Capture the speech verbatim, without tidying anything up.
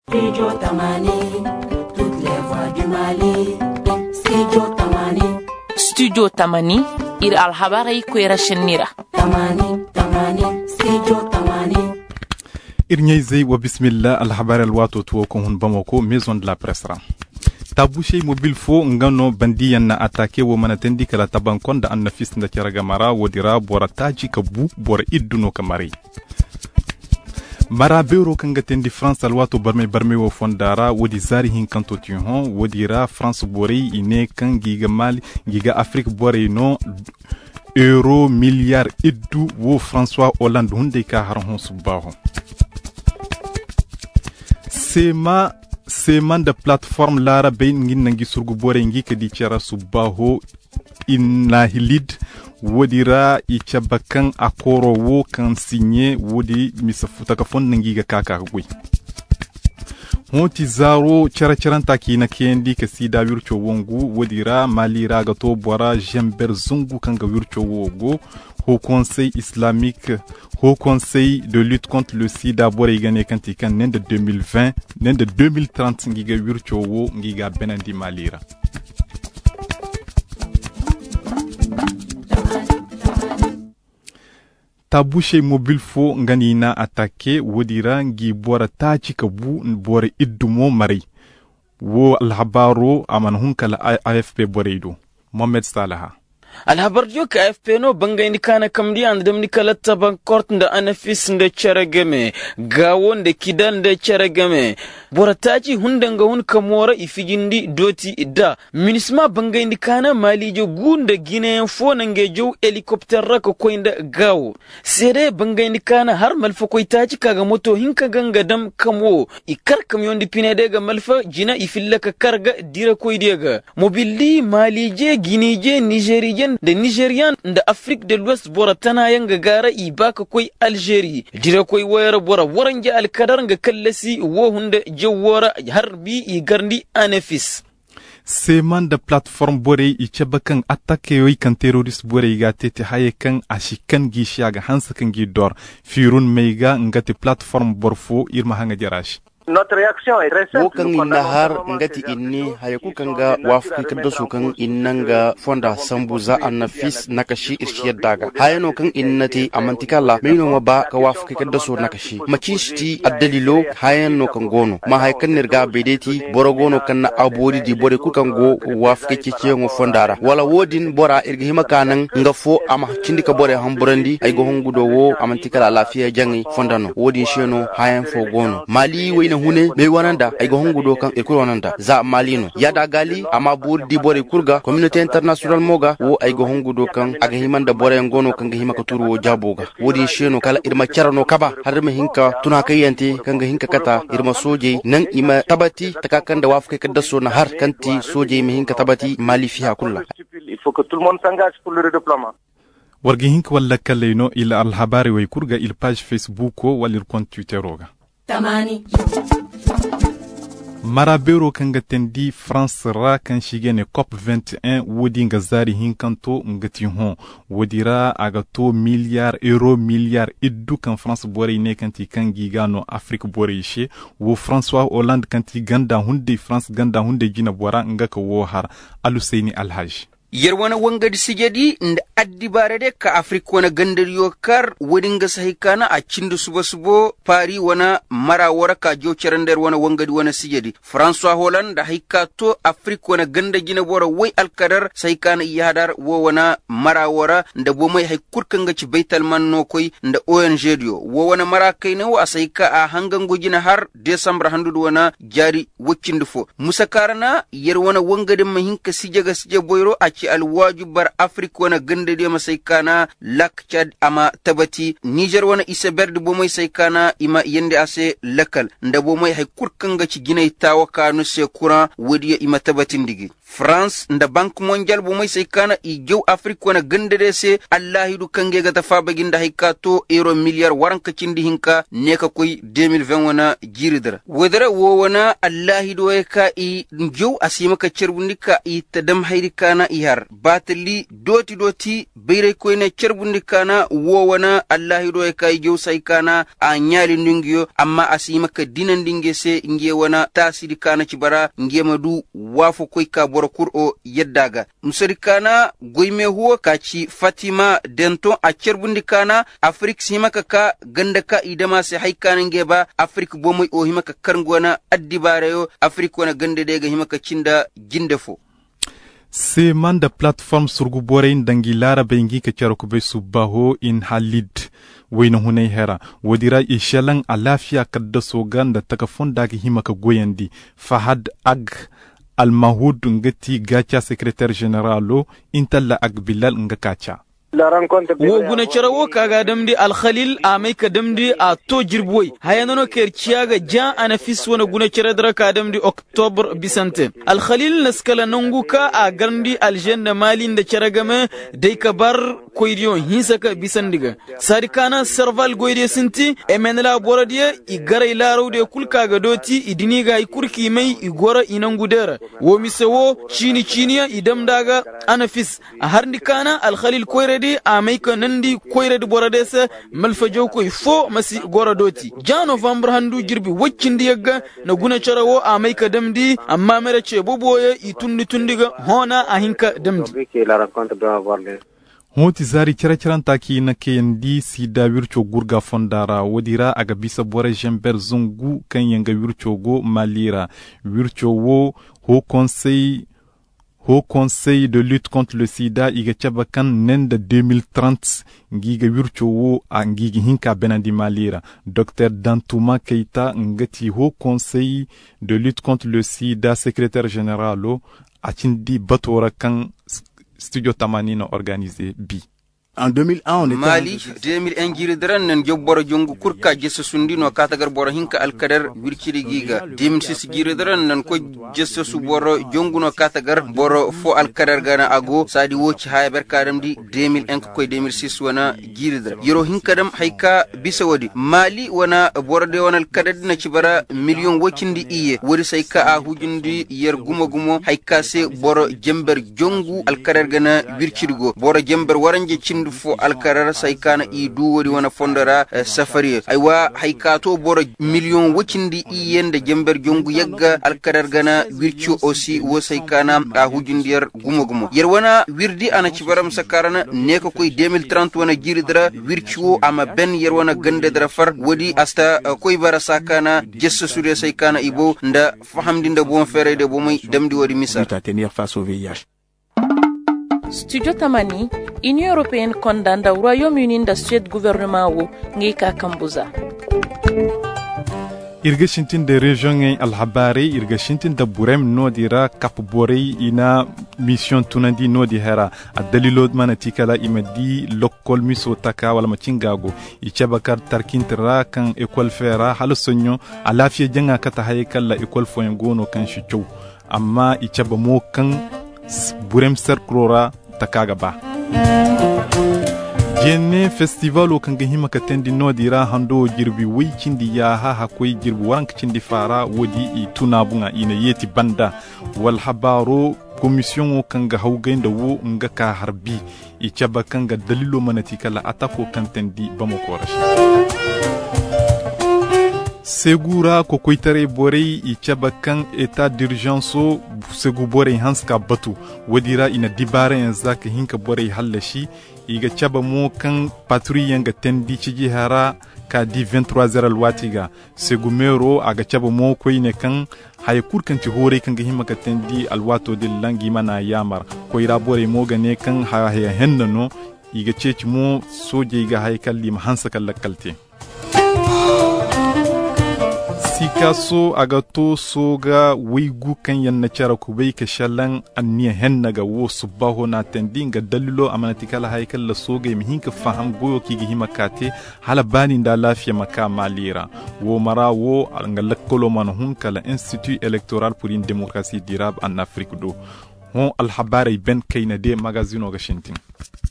Studio Tamani, toutes les voix du Mali. Studio Tamani. Studio Tamani, ir alhabarai kwera shenira. Tamani, Tamani, Studio Tamani. Irnyezei wa bismillah alhabar alwato tuwo ko hun bamako maison de la presse. Tabushe mobile fo ngano bandiyan na atake wo manatendi kala tabankon da annafis da kiraga mara wodira bora taji kabu bora idduno kamari. Mara biro kanga tendi France alwato barme barme wo fondara wodi zari hin kanto tuhon wodira France bori ine kan giga mali giga Afrique bori no euro milliard iddu wo François Hollande hunde ka har hon subaho. Sema Seman de plateforme lara bain ngin nangi surgu bore ngi kadi chara subaho inna hilid wodira ichabakan akoro wo kan signé wodi misafuta ka fon nangi ga kaka gui hoti zaro chara charanta ki na kendi ka sida wircho wongu wodira malira ga to bora jember zungu kan ga wircho wogo Haut Conseil islamique, Haut Conseil de lutte contre le sida bore gane kantikan nen de deux mille vingt nen de deux mille trente ngiga wirchowo ngiga benandi malira. Tabushe mobile fo nganina attaqué wodira ngi bora tachi kabu bore iddumo mari wo alhabaro aman hunkala A F P boreido Mohamed Salaha. alhabarjo ka F P no bangayni kana kamdi andam ni kala taban kort nda anafis nda charagame gawon da kidan da charagame borataji hundanga hun kamora ifijindi doti idda minisma bangayni kana malijo gunda gine fo nange jow helicopter raka koinda gawo sere bangayni kana har malfa koitaji kaga moto hinka ganga dam kamo ikar kamyon di pinede ga malfa jina ifillaka karga dira koidega mobilli malije ginije nigeri da Nigerian da Afrique de l'Ouest bora tana yanga gara ibaka koi Algeria dira koi wayar bora waranga alkadar nga kallasi wo hunda jawara harbi i garndi anafis Seman da plateforme bore i chabakan attaque yoy kan terrorist bore ga tete haye kan ashikan gisha ga hansa kan gi dor firun meiga ngati plateforme borfo irma hanga jarash. Notre réaction est très simple. Wokan inna har ngati inni hayaku kanga wafki kadda su kan innanga fonda sambuza annafis nakashi irshiyar daga hayano kan innati amantikalla meino maba ka wafki kadda su nakashi macishti addalilo hayano kan gono ma haykan nirga bedeti borogono kan abori di bore ku kan go wafki kike ngo fondara wala wodin bora irga himakanan ngafo ama cindika bore hamburandi ay go hongudo wo amantikala lafiya jangi fondano wodin sheno hayan fo gono mali wayna hune be wananda ay go hongudo kan e wananda za malino yada gali ama bur di bore kurga communauté international moga wo ay go hongudo kan aga himanda bore ngono kan ga himaka turu wo jaboga wodi sheno kala irma charano kaba har ma hinka tuna kayyanti kan ga hinka kata irma soje nan ima tabati takakan da wafke kadda so na har kanti soje mi hinka tabati mali fiha kullu Il faut que tout le monde s'engage pour le redéploiement. Wargi hinka walla kallayno ila alhabari way kurga il page Facebook o wala compte Twitter oga Tamani. Marabero kanga tendi France ra kan shigene COP vingt et un wodi nga zari hinkanto ngati hon wodira agato milliard euro milliard iddu kan France bore ne kanti kan gigano Afrique bore ishe wo François Hollande kanti ganda hunde France ganda hunde jina bora ngaka wo har Aluseini Alhaj yerwana wangadi sigedi nda addi barede ka Afrique wana gandariyo kar wadinga sahikana a cindu suba subo pari wana mara wara ka jo cerender wana wangadi wana sigedi François Hollande da haika to Afrique wana ganda gina bora way alkadar sahikana iyadar wo wana mara wara nda bomay hay kurkanga ci baital man no koy nda O N G dio wo wana mara kayne wo asahika a hangango gina har December handu wana jari wakindu fo musakarana yerwana wangadi mahinka sijaga sija boyro a ci alwaju bar Afrique wana gande de masaykana lak Chad ama tabati Niger wana isa berde bo moy saykana ima yende ase lakal nda bo moy hay kurkanga ci ginay tawaka no se courant wodiya ima tabati ndigi France nda Bank Mondial bo mai sai kana i gew Afrique wana gandade se Allah du kange ga tafa baginda hikato euro miliyar waranka cindi hinka ne ka koy deux mille vingt wana jiridara wadara wo wana Allah du ka i gew asima ka cerbundika i tadam hayri kana i har batali doti doti bayre koy ne cerbundika na wo wana Allah du ka i gew sai kana a nyali ndingiyo amma asima ka dinan dinge se nge wana tasiri kana cibara nge madu wafo koy ka borokur o yeddaga musari kana goyme huwa kaci Fatima Denton a cerbundi kana Afrique himaka ka ganda ka idama se haykana ngeba Afrique bomoy o himaka karngona addibareyo Afrique wana gande dega himaka cinda jindefo se manda platform surgu bore dangi lara bengi ka charoko be subaho in halid wayna hunay hera wadira ishalan alafiya kadda sogan da taka fonda ga himaka goyandi Fahad Ag Al-Mahud ngati gacha secrétaire généralo intalla ag Bilal ngakacha wo guna cara wo kaga damdi Al Khalil amai ka damdi a to jirboy hayanono kerciyaga ja ana fis wana guna cara dara ka damdi October bisante Al Khalil naskala nanguka a garndi aljanna malin da cara game dai ka bar koyriyon hisaka bisandiga sarikana serval goyde sinti emenla boradiya i garay larawde kulka ga doti idiniga i kurki mai i gora inangudera wo misewo chini chiniya idam daga ana fis a harndi kana Al Khalil koyre di amaika nandi koyre di boradesa malfajo koy fo masi gora doti ja november handu girbi waccindi yagga na guna charawo amaika damdi amma mere ce boboye i tundi tundiga hona ahinka damdi hoti zari chara charan taki na kendi sida wircho gurga fondara wadira aga bisa bore jember zungu kan yanga wircho go malira wircho wo ho conseil Haut Conseil de lutte contre le sida iga chabakan nenda deux mille trente ngiga wirchowo a ngigi hinka benandi malira Docteur Dantouma Keita ngati Haut Conseil de lutte contre le sida secrétaire général a chindi batora kan studio tamanino organisé bi En deux mille un, on était Mali deux mille un giri dran nan jobboro jongu kurka jessa sundino katagar boro hinka alkader wirkiri giga deux mille six giri dran nan ko jessa su boro jonguno katagar boro fo alkader gana ago sadi woci hayber kadam di deux mille un ko deux mille six wana giri dran yoro hinka dam hayka bisa wadi Mali wana boro de wana alkader na cibara million wocindi iye wori sayka a hujundi yer gumo gumo hayka se boro jember jongu alkader gana wirkirigo boro jember waranje cindu fo alkarar saykana i duwori wana fondara uh, safari aywa haykato boro million wocindi i yende jember jongu yagga alkarar gana wircu aussi wo saykana a hujundiyar gumo gumo yer wana wirdi ana cibaram sakarana neko koy deux mille trente wana jiridra wircu ama ben yer wana gande dara far wodi asta uh, koy bara sakana jessa sure saykana ibo nda fahamdi nda bon fere de bo moy demdi wodi misal à tenir face au V I H. Studio Tamani, Union Européenne condamne le Royaume-Uni da Suède gouvernement wo ngika kambuza. Irga shintin da region ngay alhabari irga shintin da burem no dira kapborei ina mission tunandi no di hera adalilo mana tikala imadi lokol miso taka wala machingago ichabakar tarkintra kan école fera halosonyo alafiya janga kata haykalla école foyengono kan shicho amma ichaba mo kan burem serkrora takaga ba jenne festival o kanga hima katendi no dira hando jirbi wikindi ya ha hakoi jirbi wank cindi fara wodi i tunabunga ina yeti banda wal habaro commission o kanga hawgenda wo nga ka harbi i chaba kanga dalilo manati kala atako kantendi bamako rashi segura ko koitare borei i chabakan état d'urgence o segu borei hanska batu wadira ina dibare en zaka hinka borei hallashi iga chaba mo kan patrouille nga tendi cigi hara ka di vingt-trois heures alwatiga segu mero aga chaba mo ko ine kan hay kurkan ci hore kan ga himma ka tendi alwato de langi mana yamar ko ira borei mo gane kan ha ha hennano iga ceci mo soje iga hay kalli ma hansa kallakalte sikaso agato soga wigu kan yan nachara kubai ka shalan anniya hennaga wo subaho na tendinga dalilo amanatikala haykal la soga mi hinka faham goyo ki gi himakate hala bani da lafiya maka malira wo mara wo nga lakkolo man hun kala institut électoral pour une démocratie durable en Afrique do hon alhabarai ben kaina de magazino ga shintin